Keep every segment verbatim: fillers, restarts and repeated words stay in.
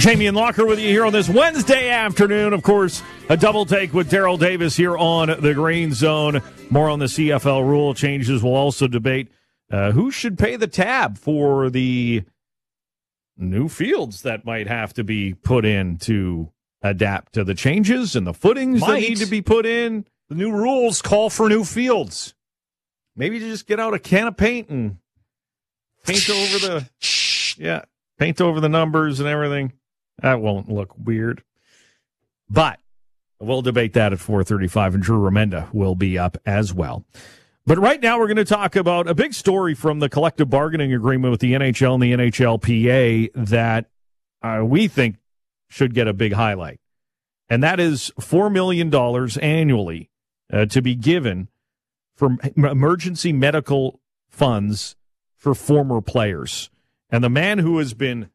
Jamie and Locker with you here on this Wednesday afternoon. Of course, a double take with Daryl Davis here on the Green Zone. More on the C F L rule changes. We'll also debate uh, who should pay the tab for the new fields that might have to be put in to adapt to the changes and the footings Might. that need to be put in. The new rules call for new fields. Maybe just get out a can of paint and paint over the yeah, paint over the numbers and everything. That won't look weird. But we'll debate that at four thirty-five, and Drew Remenda will be up as well. But right now we're going to talk about a big story from the collective bargaining agreement with the N H L and the N H L P A that uh, we think should get a big highlight. And that is four million dollars annually uh, to be given for emergency medical funds for former players. And the man who has been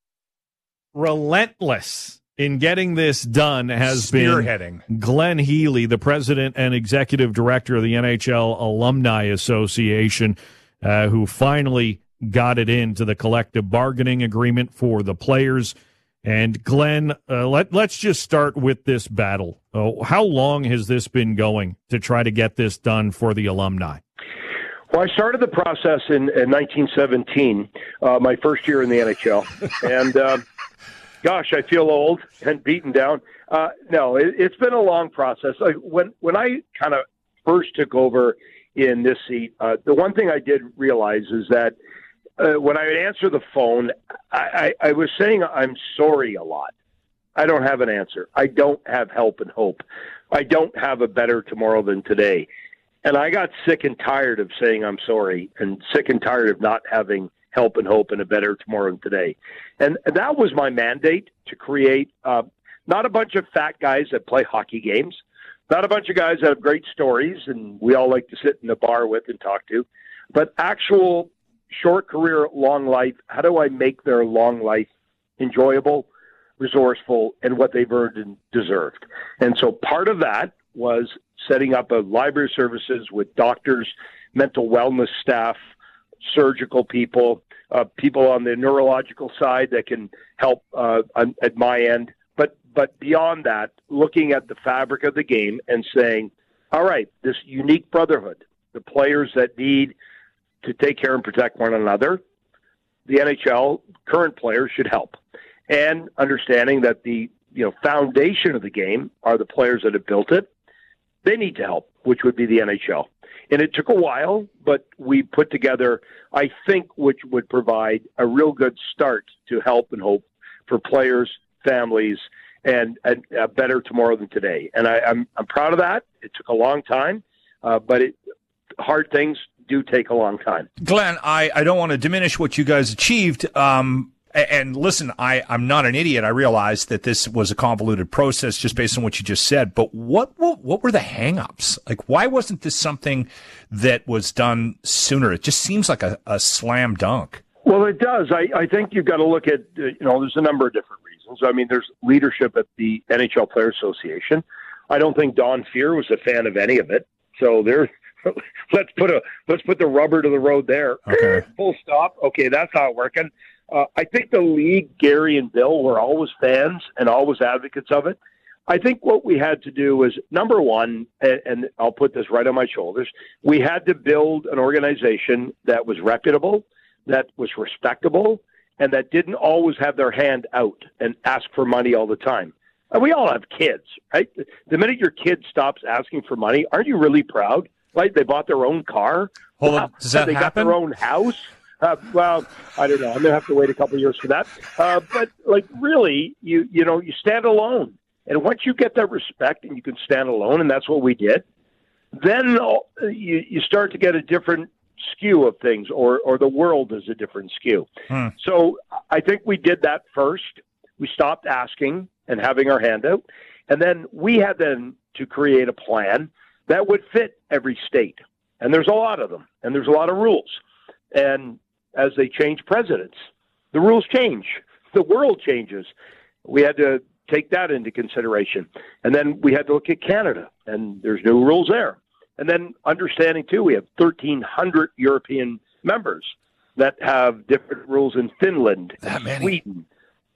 relentless in getting this done has been Glenn Healy, the president and executive director of the N H L Alumni Association, uh, who finally got it into the collective bargaining agreement for the players. And Glenn, uh, let, let's just start with this battle. Oh, how long has this been going to try to get this done for the alumni? Well, I started the process in, in nineteen seventeen, uh, my first year in the N H L. And, uh, gosh, I feel old and beaten down. Uh, no, it, it's been a long process. Like when, when I kind of first took over in this seat, uh, the one thing I did realize is that uh, when I would answer the phone, I, I, I was saying I'm sorry a lot. I don't have an answer. I don't have help and hope. I don't have a better tomorrow than today. And I got sick and tired of saying I'm sorry and sick and tired of not having help and hope and a better tomorrow than today. And that was my mandate, to create uh, not a bunch of fat guys that play hockey games, not a bunch of guys that have great stories and we all like to sit in the bar with and talk to, but actual short career, long life. How do I make their long life enjoyable, resourceful, and what they've earned and deserved? And so part of that was setting up a library services with doctors, mental wellness staff, surgical people, uh, people on the neurological side that can help uh, on, at my end. But but beyond that, looking at the fabric of the game and saying, all right, this unique brotherhood, the players that need to take care and protect one another, the N H L current players should help. And understanding that the you know foundation of the game are the players that have built it. They need to help, which would be the N H L. And it took a while, but we put together, I think, which would provide a real good start to help and hope for players, families, and, and a better tomorrow than today. And I, I'm I'm proud of that. It took a long time, uh, but it, hard things do take a long time. Glenn, I, I don't want to diminish what you guys achieved. Um, and listen, I, I'm not an idiot. I realize that this was a convoluted process just based on what you just said. But what what, what were the hang-ups? Like, why wasn't this something that was done sooner? It just seems like a, a slam dunk. Well, it does. I, I think you've got to look at, uh, you know, there's a number of different reasons. I mean, there's leadership at the N H L Players Association. I don't think Don Fehr was a fan of any of it. So there's, let's put a let's put the rubber to the road there. Okay. Full stop. Okay, that's not working. Uh, I think the league, Gary and Bill, were always fans and always advocates of it. I think what we had to do was, number one, and, and I'll put this right on my shoulders, we had to build an organization that was reputable, that was respectable, and that didn't always have their hand out and ask for money all the time. And we all have kids, right? The minute your kid stops asking for money, aren't you really proud? Right? They bought their own car. Hold on. Does that they happen? got their own house. Uh, well, I don't know. I'm going to have to wait a couple of years for that. Uh, but, like, really, you you know, you stand alone. And once you get that respect and you can stand alone, and that's what we did, then uh, you, you start to get a different skew of things, or, or the world is a different skew. Hmm. So I think we did that first. We stopped asking and having our hand out. And then we had then to create a plan that would fit every state. And there's a lot of them, and there's a lot of rules. And as they change presidents, the rules change. The world changes. We had to take that into consideration. And then we had to look at Canada, and there's new rules there. And then understanding, too, we have thirteen hundred European members that have different rules in Finland, That many. Sweden.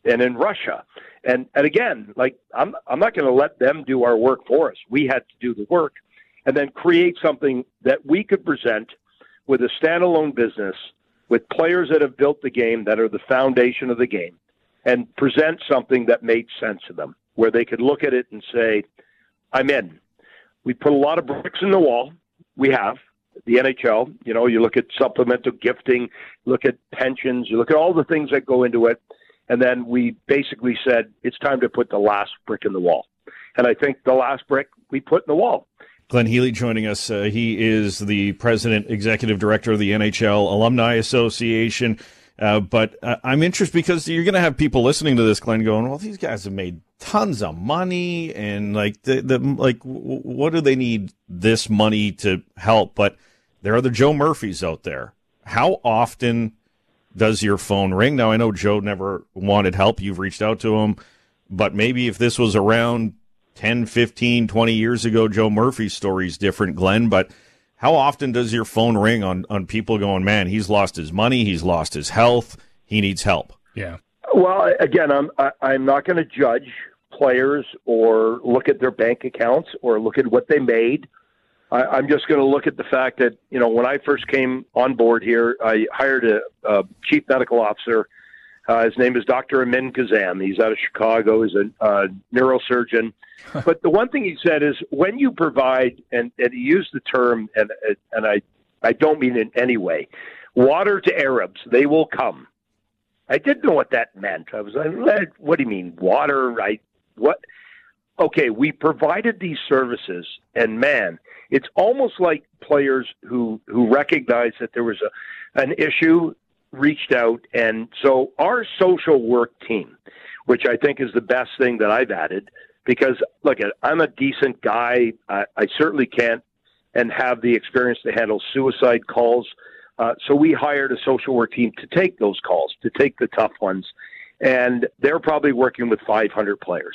and in Russia. And and again, like I'm I'm not going to let them do our work for us. We had to do the work and then create something that we could present with a standalone business with players that have built the game, that are the foundation of the game, and present something that made sense to them, where they could look at it and say, I'm in. We put a lot of bricks in the wall. We have. The N H L, you know, you look at supplemental gifting, look at pensions, you look at all the things that go into it. And then we basically said, it's time to put the last brick in the wall. And I think the last brick we put in the wall. Glenn Healy joining us. Uh, he is the president, executive director of the N H L Alumni Association. Uh, but uh, I'm interested because you're going to have people listening to this, Glenn, going, well, these guys have made tons of money. And like, the, the like, w- what do they need this money to help? But there are the Joe Murphys out there. How often does your phone ring? Now, I know Joe never wanted help. You've reached out to him. But maybe if this was around ten, fifteen, twenty years ago, Joe Murphy's story is different, Glenn. But how often does your phone ring on, on people going, man, he's lost his money, he's lost his health, he needs help? Yeah. Well, again, I'm I, I'm not going to judge players or look at their bank accounts or look at what they made. I, I'm just going to look at the fact that, you know, when I first came on board here, I hired a, a chief medical officer. Uh, his name is Doctor Amin Kazam. He's out of Chicago. He's a uh, neurosurgeon. But the one thing he said is when you provide, and, and he used the term, and and I, I don't mean in any way, water to Arabs, they will come. I didn't know what that meant. I was like, what do you mean, water? I, what? Okay, we provided these services, and man, it's almost like players who, who recognized that there was a, an issue, reached out. And so our social work team, which I think is the best thing that I've added, because, look, I'm a decent guy. I, I certainly can't and have the experience to handle suicide calls. Uh, so we hired a social work team to take those calls, to take the tough ones. And they're probably working with five hundred players.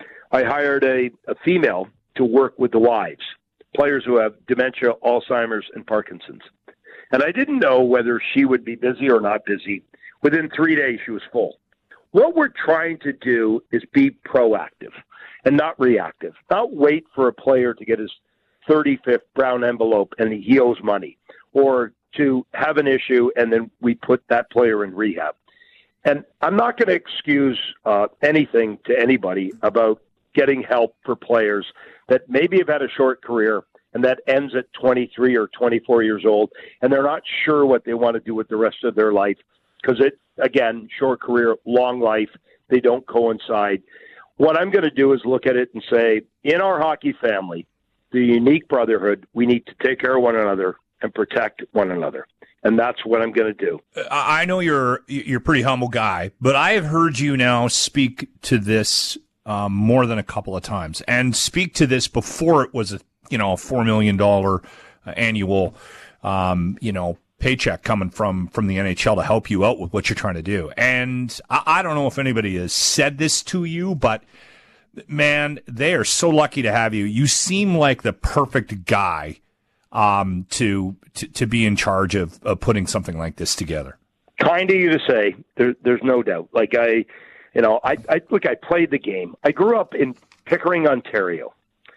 I hired a, a female to work with the wives, players who have dementia, Alzheimer's, and Parkinson's. And I didn't know whether she would be busy or not busy. Within three days, she was full. What we're trying to do is be proactive and not reactive, not wait for a player to get his thirty-fifth brown envelope and he owes money, or to have an issue and then we put that player in rehab. And I'm not going to excuse uh, anything to anybody about getting help for players that maybe have had a short career and that ends at twenty-three or twenty-four years old, and they're not sure what they want to do with the rest of their life because it, again, short career, long life, they don't coincide. What I'm going to do is look at it and say, in our hockey family, the unique brotherhood, we need to take care of one another and protect one another. And that's what I'm going to do. I know you're you're a pretty humble guy, but I have heard you now speak to this um, more than a couple of times, and speak to this before it was a you know a four million dollar annual um, you know paycheck coming from from the N H L to help you out with what you're trying to do. And I, I don't know if anybody has said this to you, but man, they are so lucky to have you. You seem like the perfect guy um, to, to to be in charge of, of putting something like this together. Kind of you to say. There, there's no doubt. Like I, you know, I, I look. I played the game. I grew up in Pickering, Ontario.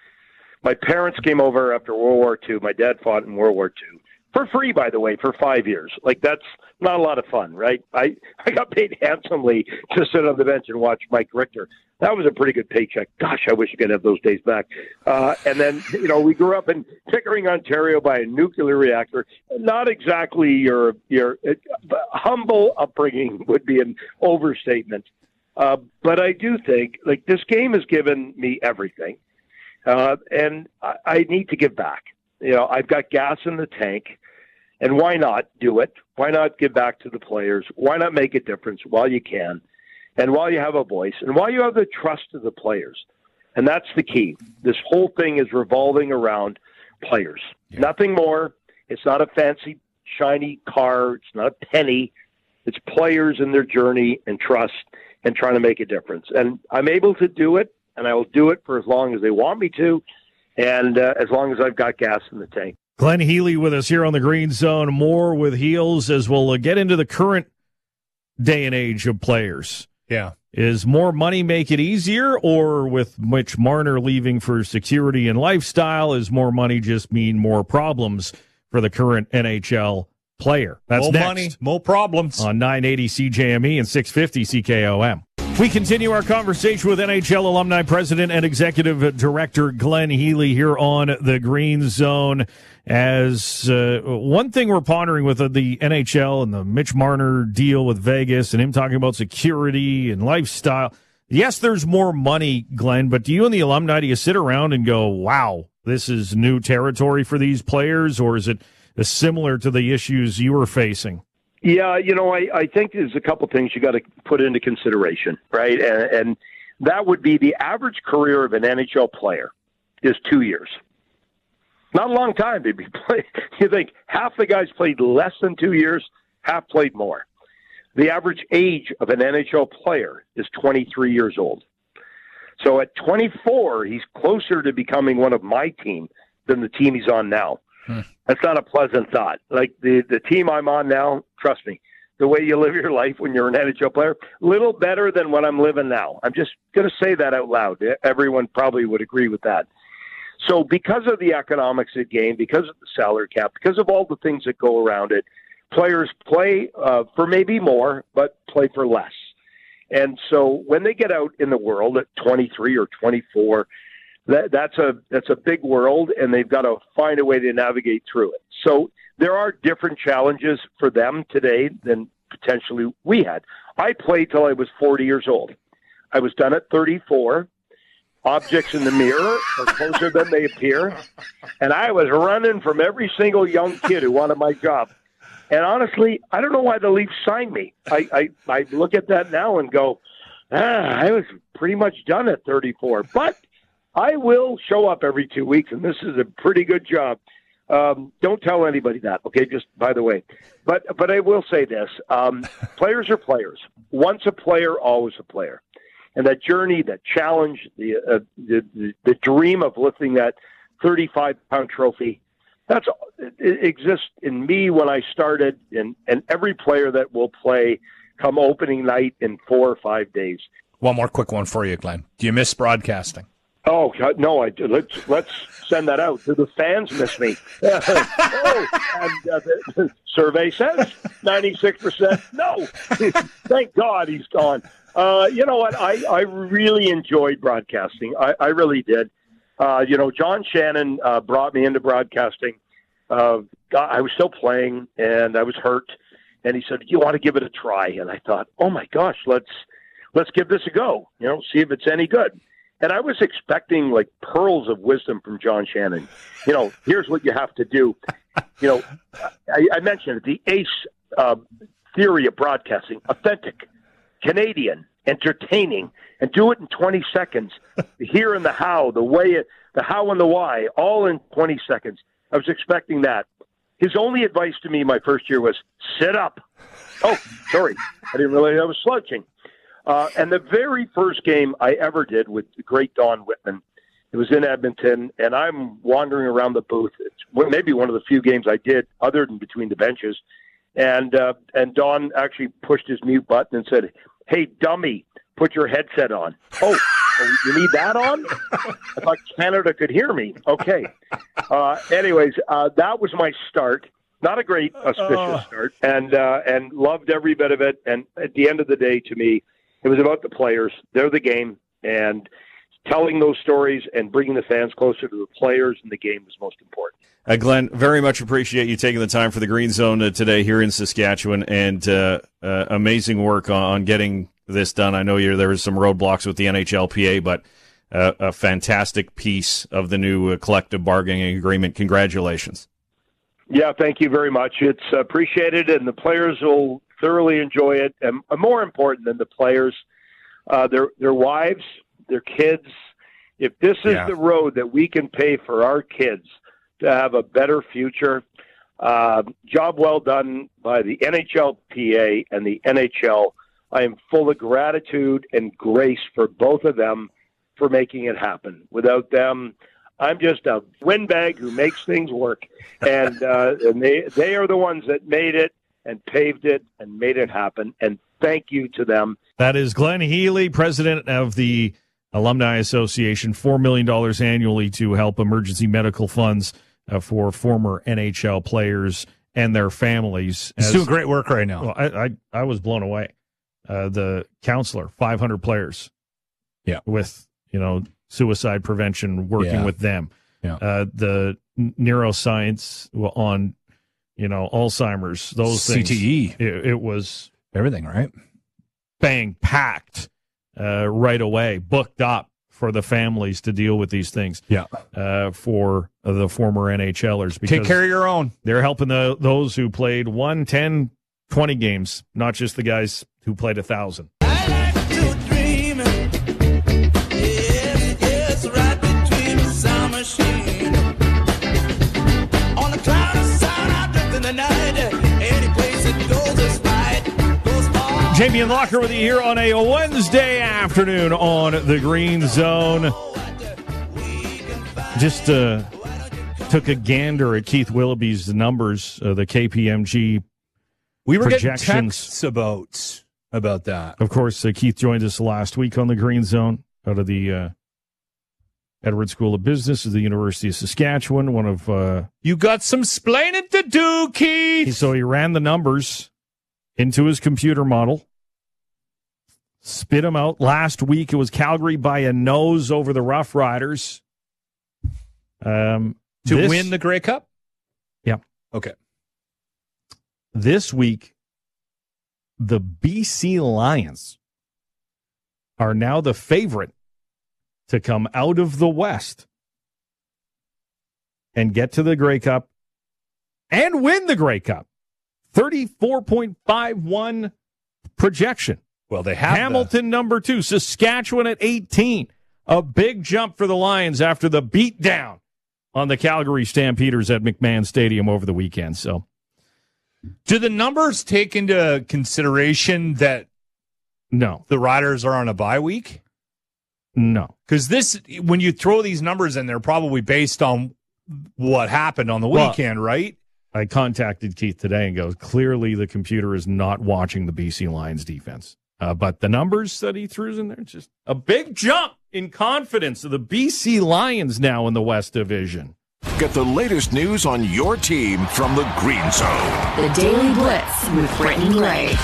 My parents came over after World War Two. My dad fought in World War Two for free, by the way, for five years. Like that's not a lot of fun, right? I I got paid handsomely to sit on the bench and watch Mike Richter. That was a pretty good paycheck. Gosh, I wish I could have those days back. Uh, and then, you know, we grew up in Pickering, Ontario by a nuclear reactor. Not exactly your, your uh, humble upbringing would be an overstatement. Uh, but I do think, like, this game has given me everything. Uh, and I, I need to give back. You know, I've got gas in the tank. And why not do it? Why not give back to the players? Why not make a difference while you can? And while you have a voice, and while you have the trust of the players. And that's the key. This whole thing is revolving around players. Yeah. Nothing more. It's not a fancy, shiny car. It's not a penny. It's players and their journey and trust and trying to make a difference. And I'm able to do it, and I will do it for as long as they want me to, and uh, as long as I've got gas in the tank. Glenn Healy with us here on the Green Zone. More with Heels as we'll get into the current day and age of players. Yeah. Is more money make it easier, or with Mitch Marner leaving for security and lifestyle, is more money just mean more problems for the current N H L player? That's more next money, more problems on nine eighty C J M E and six fifty C K O M. We continue our conversation with N H L alumni president and executive director Glenn Healy here on the Green Zone. As uh, one thing we're pondering with uh, the N H L and the Mitch Marner deal with Vegas and him talking about security and lifestyle. Yes, there's more money, Glenn, but do you and the alumni, do you sit around and go, wow, this is new territory for these players, or is it uh, similar to the issues you were facing? Yeah, you know, I, I think there's a couple things you got to put into consideration, right? And, and that would be the average career of an N H L player is two years. Not a long time to be playing. You think half the guys played less than two years, half played more. The average age of an N H L player is twenty-three years old. So at twenty-four, he's closer to becoming one of my team than the team he's on now. Hmm. That's not a pleasant thought. Like the, the team I'm on now, trust me, the way you live your life when you're an N H L player, a little better than what I'm living now. I'm just going to say that out loud. Everyone probably would agree with that. So because of the economics of the game, because of the salary cap, because of all the things that go around it, players play uh, for maybe more, but play for less. And so when they get out in the world at twenty-three or twenty-four, that, that's a that's a big world, and they've got to find a way to navigate through it. So there are different challenges for them today than potentially we had. I played till I was forty years old. I was done at thirty-four. Objects in the mirror are closer than they appear. And I was running from every single young kid who wanted my job. And honestly, I don't know why the Leafs signed me. I, I, I look at that now and go, ah, I was pretty much done at thirty-four. But I will show up every two weeks, and this is a pretty good job. Um, don't tell anybody that, okay, just by the way. But, but I will say this. Um, players are players. Once a player, always a player. And that journey, that challenge, the, uh, the the the dream of lifting that thirty-five pound trophy, that's it exists in me when I started, and, and every player that will play come opening night in four or five days. One more quick one for you, Glenn. Do you miss broadcasting? Oh God, no! I do. Let's let's send that out. Do the fans miss me? oh, and uh, the survey says ninety-six percent. No, thank God he's gone. Uh, you know what? I, I really enjoyed broadcasting. I, I really did. Uh, you know, John Shannon uh, brought me into broadcasting. Uh, I was still playing, and I was hurt. And he said, "You want to give it a try?" And I thought, "Oh my gosh, let's let's give this a go. You know, see if it's any good." And I was expecting like pearls of wisdom from John Shannon. You know, here's what you have to do. You know, I, I mentioned it, the ACE uh, theory of broadcasting: authentic, Canadian, entertaining, and do it in twenty seconds. The here and the how, the way, it, the how and the why, all in twenty seconds. I was expecting that. His only advice to me my first year was sit up. Oh, sorry. I didn't realize I was slouching. Uh, and the very first game I ever did with the great Don Whitman, it was in Edmonton, and I'm wandering around the booth. It's maybe one of the few games I did other than between the benches. And uh, and Don actually pushed his mute button and said, "Hey, dummy, put your headset on." Oh, oh you need that on? I thought Canada could hear me. Okay. Uh, anyways, uh, that was my start. Not a great auspicious uh, start, and uh, and loved every bit of it. And at the end of the day, to me, it was about the players. They're the game, and telling those stories and bringing the fans closer to the players and the game was most important. Uh, Glenn, very much appreciate you taking the time for the Green Zone uh, today here in Saskatchewan, and uh, uh, amazing work on, on getting this done. I know you're, there was some roadblocks with the N H L P A, but uh, a fantastic piece of the new uh, collective bargaining agreement. Congratulations. Yeah, thank you very much. It's appreciated, and the players will thoroughly enjoy it. And more important than the players, uh, their their wives, their kids. If this is yeah. the road that we can pay for our kids to have a better future, uh, job well done by the N H L P A and the N H L. I am full of gratitude and grace for both of them for making it happen. Without them, I'm just a windbag who makes things work. And, uh, and they, they are the ones that made it and paved it and made it happen. And thank you to them. That is Glenn Healy, president of the Alumni Association, four million dollars annually to help emergency medical funds uh, for former N H L players and their families. He's As, doing great work right now. Well, I, I, I was blown away. Uh, the counselor, five hundred players. Yeah. With, you know, suicide prevention, working Yeah. with them. Yeah. Uh, the neuroscience on, you know, Alzheimer's, those C things. T E. It, it was Everything, right? bang, packed uh, right away, booked up for the families to deal with these things. Yeah. Uh, for the former N H Lers. Because Take care of your own. they're helping the those who played one, ten, twenty games, not just the guys who played a thousand. Jamie and Locker with you here on a Wednesday afternoon on the Green Zone. Just uh, took a gander at Keith Willoughby's numbers, uh, the K P M G We were getting projections. texts about, about that. Of course, uh, Keith joined us last week on the Green Zone out of the uh, Edward School of Business at the University of Saskatchewan. One of uh, You got some splaining to do, Keith. so he ran the numbers into his computer model, spit them out. Last week it was Calgary by a nose over the Rough Riders. Um, to this, win the Grey Cup? Yeah. Okay. This week, the B C Lions are now the favorite to come out of the West and get to the Grey Cup and win the Grey Cup. thirty-four point five one projection. Well, they have Hamilton number two, Saskatchewan at eighteen. A big jump for the Lions after the beatdown on the Calgary Stampeders at McMahon Stadium over the weekend. So, Do the numbers take into consideration that no, the Riders are on a bye week? no. Because this, when you throw these numbers in, they're probably based on what happened on the Well, weekend, right? I contacted Keith today and goes, clearly the computer is not watching the B C Lions defense. Uh, but the numbers that he threw in there, just a big jump in confidence of the B C Lions now in the West Division. Get the latest news on your team from the Green Zone. The Daily Blitz with Brittany Gray.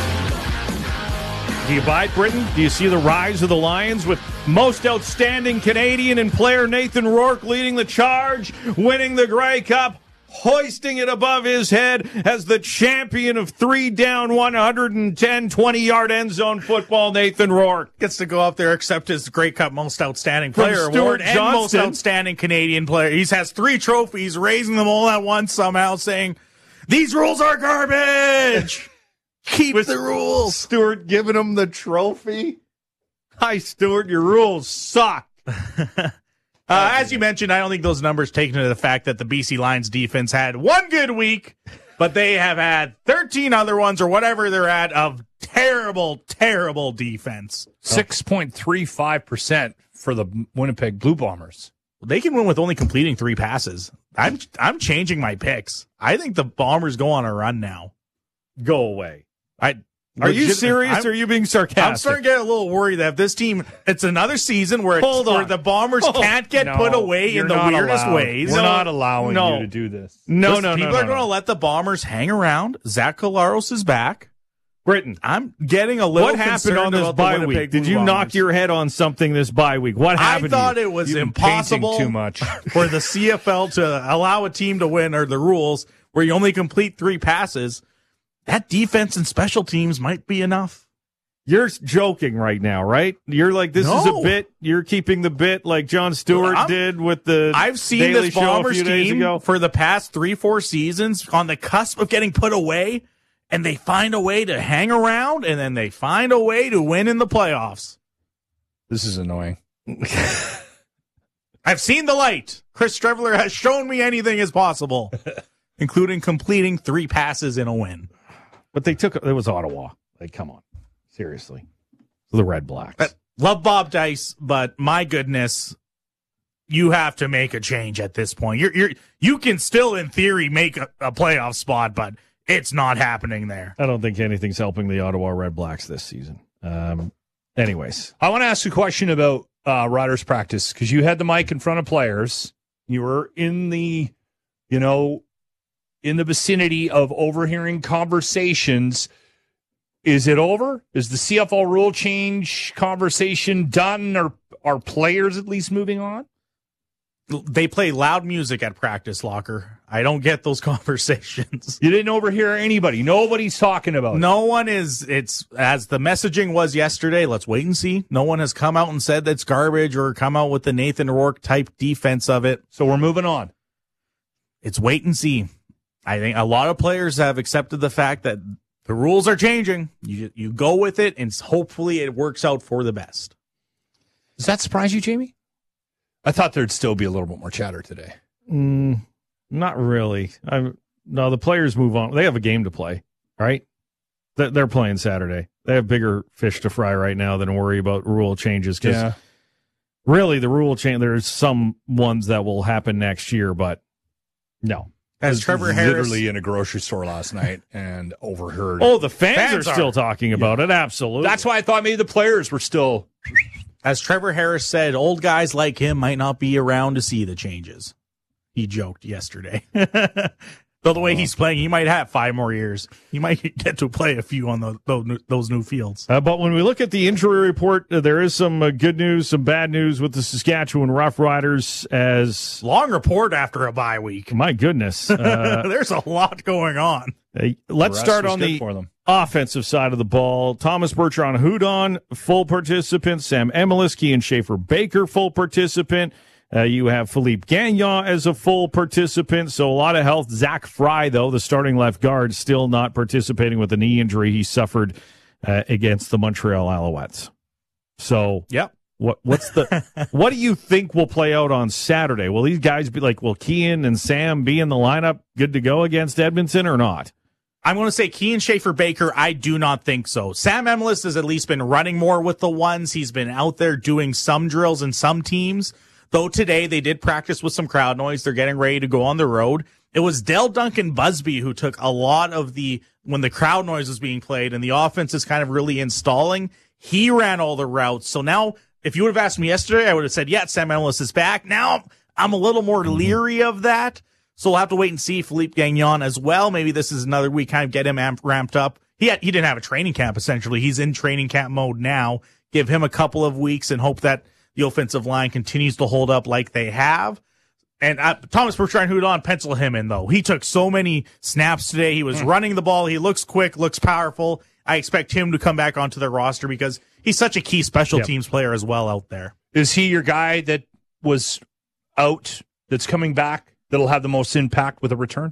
Do you buy it, Britain? Do you see the rise of the Lions with most outstanding Canadian and player Nathan Rourke leading the charge, winning the Grey Cup, hoisting it above his head as the champion of three down, one hundred ten, twenty-yard end zone football, Nathan Rourke. Gets to go up there, accept his Grey Cup Most Outstanding From Player Stuart Award and Most Johnston. Outstanding Canadian Player. He has three trophies, raising them all at once somehow, saying, these rules are garbage! Keep With the rules! Stuart giving him the trophy. Hi, Stuart, your rules suck. Uh, as you mentioned, I don't think those numbers take into the fact that the B C Lions defense had one good week, but they have had thirteen other ones or whatever they're at of terrible, terrible defense. six point three five percent for the Winnipeg Blue Bombers. They can win with only completing three passes. I'm I'm changing my picks. I think the Bombers go on a run now. Go away. I Are you legit- serious I'm- or are you being sarcastic? I'm starting to get a little worried that if this team, it's another season where, it's, Hold where on. the Bombers Oh, can't get No, put away you're in the not weirdest allowed. ways. We're No, not allowing no. you to do this. No, Listen, no, no, people no, are going to no. let the Bombers hang around. Zach Collaros is back. Britain. I'm getting a little What happened concerned on this about the bye Winnipeg week? Did Blue you knock Bombers. your head on something this bye week? What I happened thought to you? it was You've been impossible painting too much. for the C F L to allow a team to win, or the rules where you only complete three passes. That defense and special teams might be enough. You're joking right now, right? You're like, this is a No. bit. You're keeping the bit like Jon Stewart I'm- did with the I've seen Daily this Show a Bombers few days team ago. for the past three, four seasons on the cusp of getting put away, and they find a way to hang around, and then they find a way to win in the playoffs. This is annoying. I've seen the light. Chris Streveler has shown me anything is possible, including completing three passes in a win. But they took it was Ottawa. Like, come on, seriously, the Red Blacks. Love Bob Dice, but my goodness, you have to make a change at this point. You're, you're, you can still, in theory, make a, a playoff spot, but It's not happening there. I don't think anything's helping the Ottawa Red Blacks this season. Um, anyways. I want to ask a question about uh, Riders practice, because you had the mic in front of players. You were in the, you know, in the vicinity of overhearing conversations. Is it over? Is the C F L rule change conversation done? Or are players at least moving on? They play loud music at practice, Locker. I don't get those conversations. You didn't overhear anybody. Nobody's talking about it. No one is. It's as the messaging was yesterday. Let's wait and see. No one has come out and said that's garbage or come out with the Nathan Rourke type defense of it. So we're moving on. It's wait and see. I think a lot of players have accepted the fact that the rules are changing. You you go with it, and hopefully it works out for the best. Does that surprise you, Jamie? I thought there'd still be a little bit more chatter today. Mm, not really. I'm, no, the players move on. They have a game to play, right? They're, they're playing Saturday. They have bigger fish to fry right now than worry about rule changes. Because Yeah. really, the rule change, there's some ones that will happen next year, but no. As Trevor Harris, Literally in a grocery store last night and overheard. Oh, the fans, Fans are are. still talking about it. Absolutely. That's why I thought maybe the players were still. as Trevor Harris said, old guys like him might not be around to see the changes. He joked yesterday. Though the way he's playing, he might have five more years. He might get to play a few on the, those, those new fields. Uh, but when we look at the injury report, uh, there is some uh, good news, some bad news with the Saskatchewan Roughriders. As Long report after a bye week. my goodness, uh, There's a lot going on. uh, let's rest start was on good the for them. offensive side of the ball. Thomas Bertrand Houdon, full participant. Sam Emiliski and Schaefer Baker, full participant. Uh, you have Philippe Gagnon as a full participant, so a lot of health. Zach Fry, though, the starting left guard, still not participating with the knee injury he suffered uh, against the Montreal Alouettes. So, Yep. what what's the what do you think will play out on Saturday? Will these guys be like, will Kean and Sam be in the lineup, good to go against Edmonton or not? I'm going to say Kean Schaefer Baker. I do not think so. Sam Emilus has at least been running more with the ones. He's been out there doing some drills in some teams. Though today they did practice with some crowd noise. They're getting ready to go on the road. It was Del Duncan Busby who took a lot of the, when the crowd noise was being played and the offense is kind of really installing, he ran all the routes. So now, if you would have asked me yesterday, I would have said, yeah, Sam Emilus is back. Now I'm a little more leery of that. So we'll have to wait and see Philippe Gagnon as well. Maybe this is another week, kind of get him amp, ramped up. He had, he didn't have a training camp, essentially. He's in training camp mode now. Give him a couple of weeks and hope that the offensive line continues to hold up like they have. And uh, Thomas Bertrand Houdon, pencil him in, though. He took so many snaps today. He was mm. running the ball. He looks quick, looks powerful. I expect him to come back onto the roster because he's such a key special yep. teams player as well out there. Is he your guy that was out that's coming back that'll have the most impact with a return?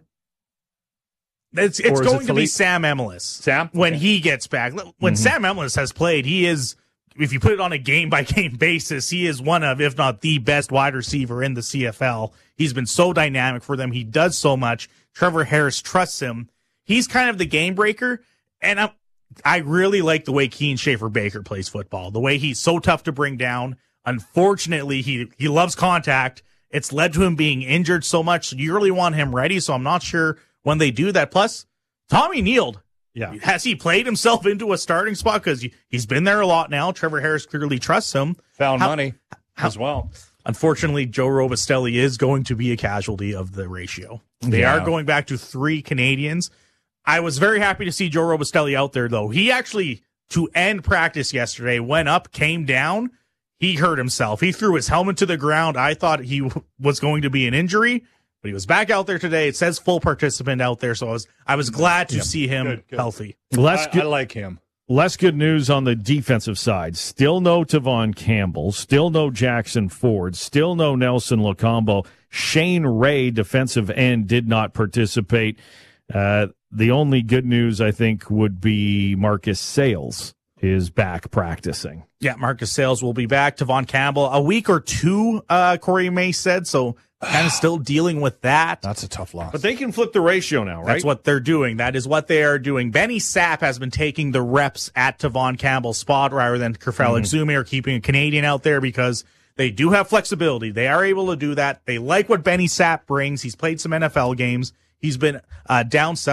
It's, it's going it to be Sam Emilus. Sam? When okay. he gets back. When mm-hmm. Sam Emilus has played, he is... If you put it on a game-by-game basis, he is one of, if not the best wide receiver in the C F L. He's been so dynamic for them. He does so much. Trevor Harris trusts him. He's kind of the game breaker, and I, I really like the way Kean Schaefer Baker plays football, the way he's so tough to bring down. Unfortunately, he, he loves contact. It's led to him being injured so much. So you really want him ready, so I'm not sure when they do that. Plus, Tommy Neild. Yeah. Has he played himself into a starting spot? Because he's been there a lot now. Trevor Harris clearly trusts him. Found how, money how, as well. Unfortunately, Joe Robustelli is going to be a casualty of the ratio. They yeah. are going back to three Canadians. I was very happy to see Joe Robustelli out there, though. He actually, to end practice yesterday, went up, came down. He hurt himself. He threw his helmet to the ground. I thought he w- was going to be an injury. But he was back out there today. It says full participant out there, so I was I was glad to yep. see him good, good. healthy. Less I, good, I like him. Less good news on the defensive side. Still no Tavon Campbell. Still no Jackson Ford. Still no Nelson Locombo. Shane Ray, defensive end, did not participate. Uh, the only good news, I think, would be Marcus Sayles is back practicing. Yeah, Marcus Sayles will be back. Tavon Campbell, a week or two, uh, Corey May said, so kind of still dealing with that. That's a tough loss. But they can flip the ratio now, right? That's what they're doing. That is what they are doing. Benny Sapp has been taking the reps at Tavon Campbell's spot rather than Kerfel mm-hmm. Exume or keeping a Canadian out there because they do have flexibility. They are able to do that. They like what Benny Sapp brings. He's played some N F L games. He's been uh, down south.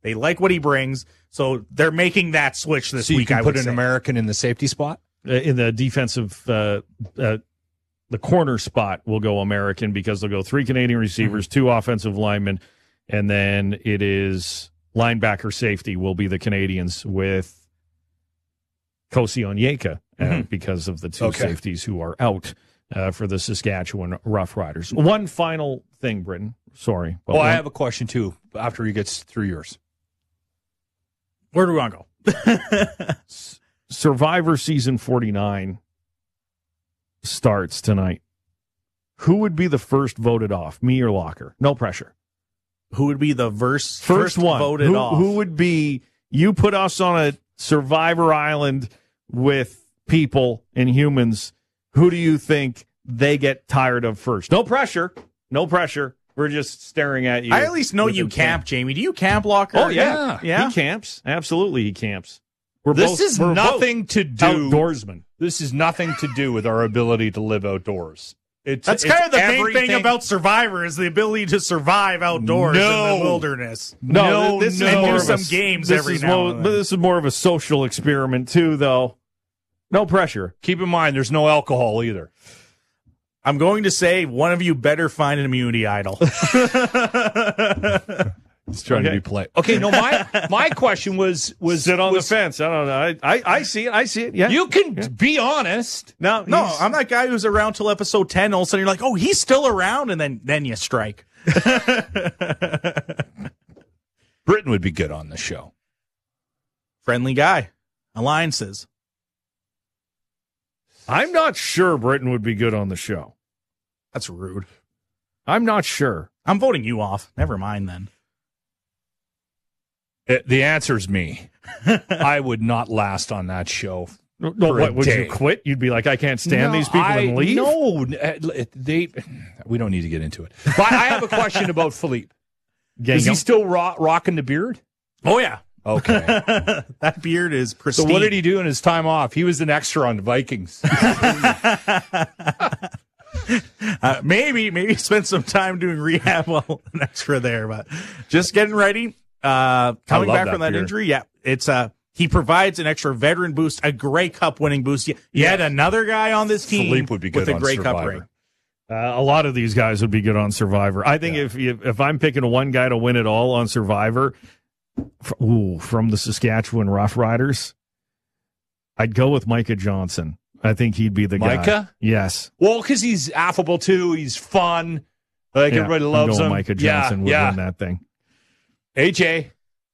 They like what he brings, so they're making that switch this So you week. can I put would an say. American in the safety spot? Uh, in the defensive, uh, uh, the corner spot will go American because they'll go three Canadian receivers, mm-hmm. two offensive linemen, and then it is linebacker safety will be the Canadians with Kosi Onyeka uh, mm-hmm. because of the two okay. safeties who are out uh, for the Saskatchewan Roughriders. One final thing, Britton. Sorry. Well, one, I have a question, too, after he gets through yours. Where do we want to go? Survivor Season forty-nine starts tonight. Who would be the first voted off, me or Locker? No pressure. Who would be the verse, first, first one voted who, off? Who would be, you put us on a Survivor Island with people and humans. Who do you think they get tired of first? No pressure. No pressure. We're just staring at you. I at least know you intent. camp, Jamie. Do you camp, Locker? Oh, yeah. Yeah. He camps. Absolutely, he camps. We're this both, is we're nothing both to do. Outdoorsmen. This is nothing to do with our ability to live outdoors. It's, That's it's kind of the everything. main thing about Survivor is the ability to survive outdoors No. in the wilderness. No, No, this no. is And more do of some a, games this every is now more, and then. But this is more of a social experiment, too, though. No pressure. Keep in mind, there's no alcohol either. I'm going to say one of you better find an immunity idol. He's trying Okay. to be polite. Okay, no, my my question was was Sit on was, the fence. I don't know. I, I, I see it. I see it. Yeah. You can be honest. no, No, he's- I'm that guy who's around till episode ten. All of a sudden, you're like, oh, he's still around, and then then you strike. Britain would be good on the show. Friendly guy. Alliances. I'm not sure Britain would be good on the show. That's rude. I'm not sure. I'm voting you off. Never mind then. It, the answer's me. I would not last on that show. No, For a what would day. you quit? You'd be like, I can't stand No, these people I, and leave. No, uh, they. We don't need to get into it. But I have a question about Philippe. Is he still ro- rocking the beard? Oh, yeah. Okay. That beard is So pristine. what did he do in his time off? He was an extra on the Vikings. Uh, maybe, maybe spend some time doing rehab while an extra there, but just getting ready. Uh, coming love back that from that beard. injury, yeah, it's uh he provides an extra veteran boost, a Grey Cup winning boost. Yet yeah. another guy on this team Philippe would be good with a on Grey Cup Survivor. ring. Uh, a lot of these guys would be good on Survivor. I think Yeah. if, if if I'm picking one guy to win it all on Survivor, f- ooh, from the Saskatchewan Roughriders, I'd go with Micah Johnson. I think he'd be the guy. Micah? Yes. Well, because he's affable too. He's fun. Like Yeah, everybody I'm loves going him. Micah Johnson yeah, would yeah. win that thing. A J.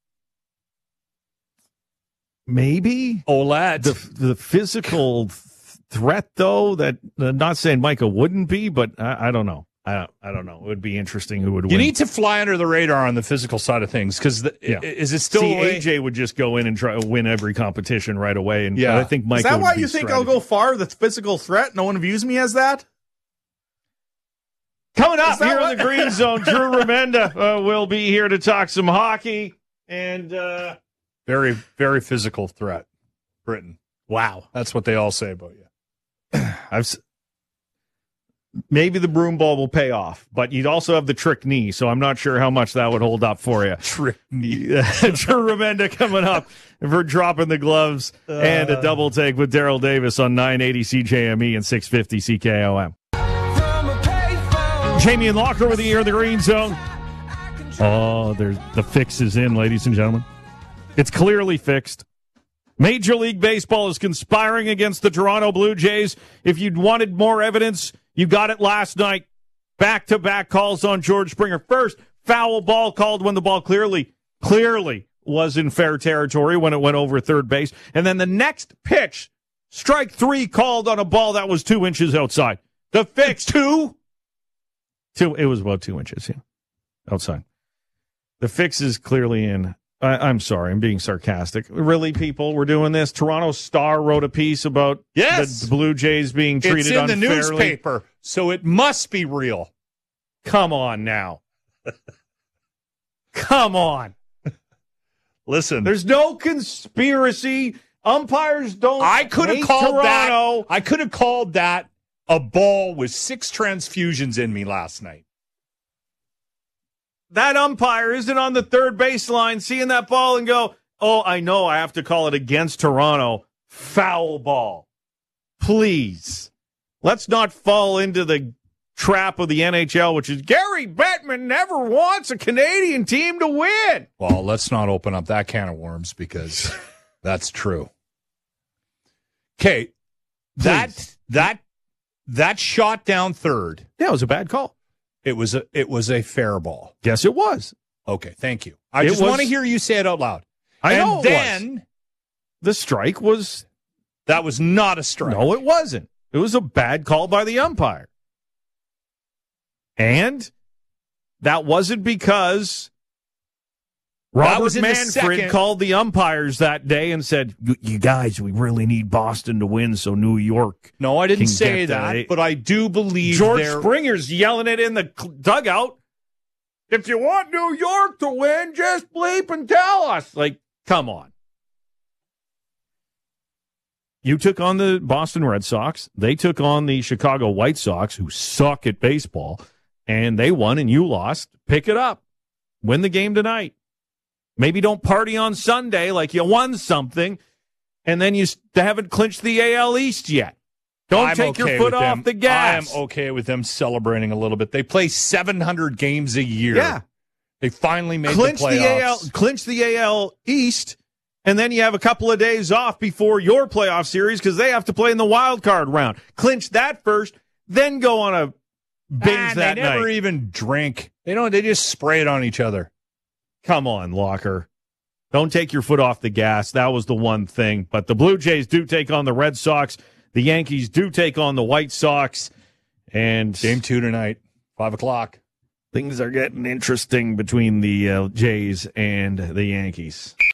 Maybe Olette. the the physical th- threat, though. That uh, not saying Micah wouldn't be, but I, I don't know. I don't, I don't know. It would be interesting who would you win. need to fly under the radar on the physical side of things because Yeah. is it still See, the way- A J would just go in and try to win every competition right away, and Yeah. but I think Micah. Is that would why be you think strategy. I'll go far with physical threat? No one views me as that? Coming up Is that here what- in the Green Zone, Drew Remenda uh, will be here to talk some hockey, and uh, very, very physical threat. Britain. Wow. That's what they all say about you. I've s- maybe the broom ball will pay off, but you'd also have the trick knee, so I'm not sure how much that would hold up for you. Trick knee. Drew Remenda coming up for dropping the gloves and a double take with Daryl Davis on nine eighty C J M E and six fifty C K O M. Jamie and Locker with the ear in the Green Zone. Oh, there's the fix is in, ladies and gentlemen. It's clearly fixed. Major League Baseball is conspiring against the Toronto Blue Jays. If you wanted more evidence, you got it last night. Back-to-back calls on George Springer. First, foul ball called when the ball clearly, clearly was in fair territory when it went over third base. And then the next pitch, strike three called on a ball that was two inches outside. The fix, two? Two, it was about two inches, yeah, outside. The fix is clearly in. I, I'm sorry, I'm being sarcastic. Really, people, we're doing this. Toronto Star wrote a piece about Yes. the Blue Jays being treated It's in the unfairly. newspaper, so it must be real. Come on now. Come on. Listen, There's no conspiracy. Umpires don't. I could have hate called Toronto. that. I could have called that a ball with six transfusions in me last night. that umpire isn't on the third baseline seeing that ball and go, oh, I know I have to call it against Toronto. Foul ball. Please. Let's not fall into the trap of the N H L, which is Gary Bettman never wants a Canadian team to win. Well, let's not open up that can of worms because that's true. Okay, that that that shot down third. Yeah, it was a bad call. It was a it was a fair ball. Yes, it was. Okay, thank you. I It just was- want to hear you say it out loud. I and know it then was. The strike was that was not a strike. no, it wasn't. It was a bad call by the umpire. And that wasn't because Robert was in the Manfred second. called the umpires that day and said, "You- you guys, we really need Boston to win so New York." No, I didn't Can say get that, that. but I do believe George there- Springer's yelling it in the cl- dugout. If you want New York to win, just bleep and tell us. Like, come on. You took on the Boston Red Sox. They took on the Chicago White Sox, who suck at baseball, and they won and you lost. Pick it up. Win the game tonight. Maybe don't party on Sunday like you won something, and then you s- haven't clinched the A L East yet. Don't I'm take okay your foot with off them. the gas. I am okay with them celebrating a little bit. They play seven hundred games a year. Yeah. They finally made Clinch the the, A L, playoffs. clinch the A L East, and then you have a couple of days off before your playoff series because they have to play in the wild card round. Clinch that first, then go on a binge Ah, that they never night. even drink. They don't. They just spray it on each other. Come on, Locker. Don't take your foot off the gas. That was the one thing. But the Blue Jays do take on the Red Sox. The Yankees do take on the White Sox. And Game two tonight, five o'clock. things are getting interesting between the uh, Jays and the Yankees.